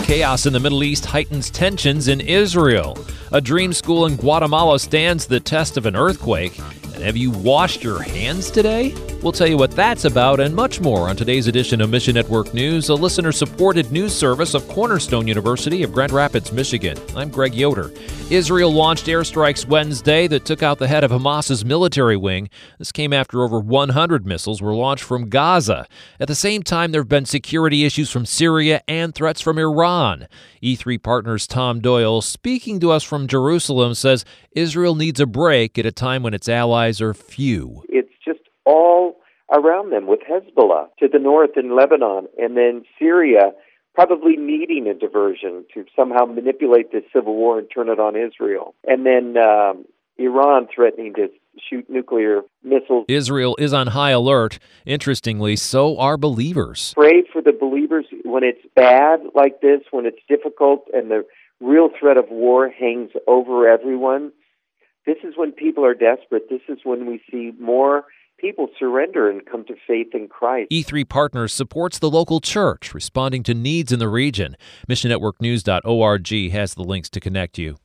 Chaos in the Middle East heightens tensions in Israel. A dream school in Guatemala stands the test of an earthquake. And have you washed your hands today? We'll tell you what that's about and much more on today's edition of Mission Network News, a listener-supported news service of Cornerstone University of Grand Rapids, Michigan. I'm Greg Yoder. Israel launched airstrikes Wednesday that took out the head of Hamas's military wing. This came after over 100 missiles were launched from Gaza. At the same time, there have been security issues from Syria and threats from Iran. E3 Partners' Tom Doyle, speaking to us from Jerusalem, says Israel needs a break at a time when its allies are few. It's just all around them with Hezbollah to the north in Lebanon, and then Syria probably needing a diversion to somehow manipulate this civil war and turn it on Israel. And then Iran threatening to shoot nuclear missiles. Israel is on high alert. Interestingly, so are believers. Pray for the believers when it's bad like this, when it's difficult and the real threat of war hangs over everyone. This is when people are desperate. This is when we see more people surrender and come to faith in Christ. E3 Partners supports the local church, responding to needs in the region. MissionNetworkNews.org has the links to connect you.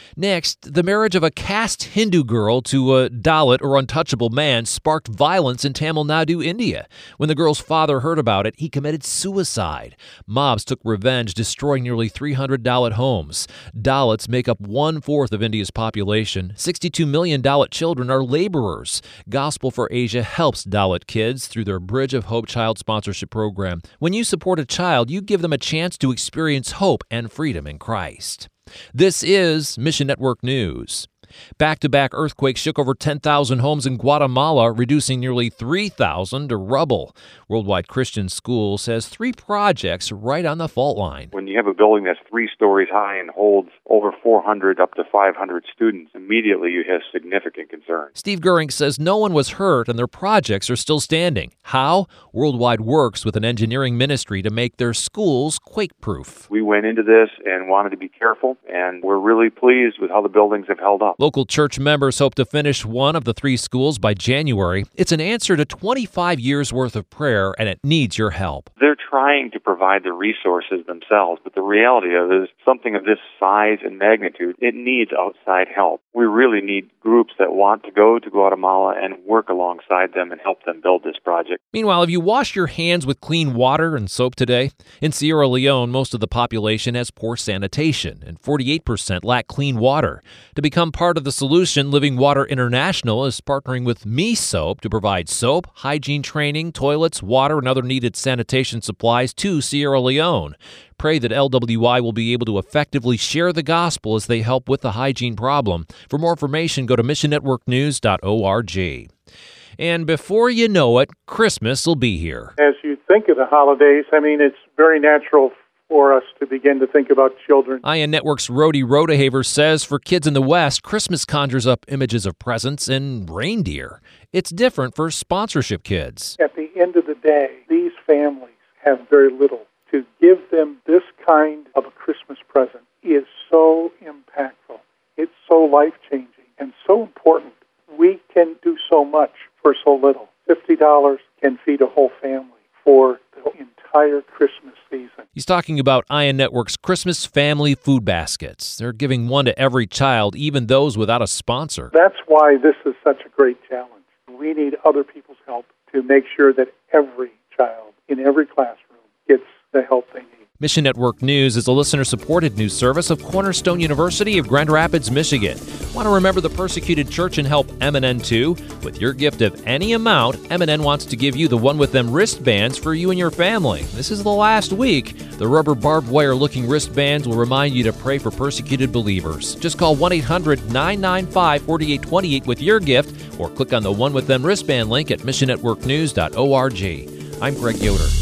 Next, the marriage of a caste Hindu girl to a Dalit or untouchable man sparked violence in Tamil Nadu, India. When the girl's father heard about it, he committed suicide. Mobs took revenge, destroying nearly 300 Dalit homes. Dalits make up 1/4 of India's population. 62 million Dalit children are laborers. Gospel for Asia helps Dalit kids through their Bridge of Hope child sponsorship program. When you support a child, you give them a chance to experience hope and freedom in Christ. This is Mission Network News. Back-to-back earthquakes shook over 10,000 homes in Guatemala, reducing nearly 3,000 to rubble. Worldwide Christian School says 3 projects right on the fault line. When you have a building that's 3 stories high and holds over 400 up to 500 students, immediately you have significant concern. Steve Goering says no one was hurt and their projects are still standing. How? Worldwide works with an engineering ministry to make their schools quake-proof. We went into this and wanted to be careful, and we're really pleased with how the buildings have held up. Local church members hope to finish one of the 3 schools by January. It's an answer to 25 years' worth of prayer, and it needs your help. They're trying to provide the resources themselves, but the reality of it is something of this size and magnitude, it needs outside help. We really need groups that want to go to Guatemala and work alongside them and help them build this project. Meanwhile, have you washed your hands with clean water and soap today? In Sierra Leone, most of the population has poor sanitation, and 48% lack clean water. To become part of the solution, Living Water International is partnering with Me Soap to provide soap, hygiene training, toilets, water, and other needed sanitation supplies to Sierra Leone. Pray that LWI will be able to effectively share the gospel as they help with the hygiene problem. For more information, go to missionnetworknews.org. And before you know it, Christmas will be here. As you think of the holidays, it's very natural for us to begin to think about children. ION Network's Rhody Rodehaver says for kids in the West, Christmas conjures up images of presents and reindeer. It's different for sponsorship kids. At the end of the day, these families have very little. To give them this kind of a Christmas present is so impactful. It's so life-changing and so important. We can do so much for so little. $50 can feed a whole family for the entire Christmas season. He's talking about ION Network's Christmas Family Food Baskets. They're giving one to every child, even those without a sponsor. That's why this is such a great challenge. We need other people's help to make sure that every child in every classroom gets the help they need. Mission Network News is a listener-supported news service of Cornerstone University of Grand Rapids, Michigan. Want to remember the persecuted church and help MNN too? With your gift of any amount, MNN wants to give you the One With Them wristbands for you and your family. This is the last week. The rubber barbed wire-looking wristbands will remind you to pray for persecuted believers. Just call 1-800-995-4828 with your gift or click on the One With Them wristband link at missionnetworknews.org. I'm Greg Yoder.